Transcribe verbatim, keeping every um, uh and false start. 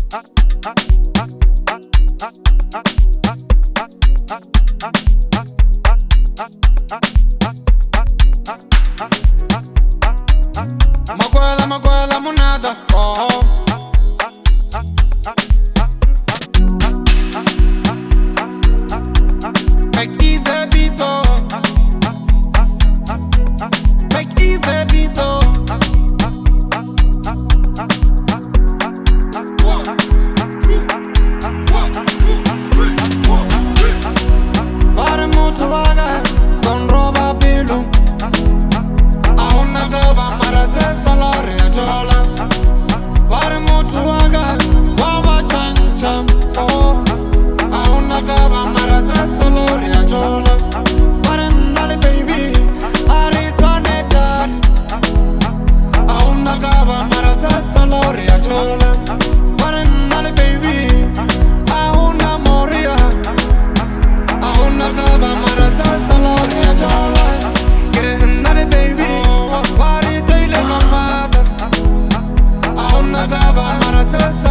Makwela, makwela, monada, oh. Make easy beats, oh. Make easy beats, oh. One, two, one, two, three, one, three. Pare mutu waga, con roba pilu. A una jova mara se salore a jola. Pare mutu waga, wawa chan chan, oh. A una jova mara se salore a jola. Pare nale baby, ari tuane jani. A una jova mara se salore a jola. Pare nale baby, a una moria. A una jova mara se salore a jola. Get nale baby, pare teile mamata. A una jova mara se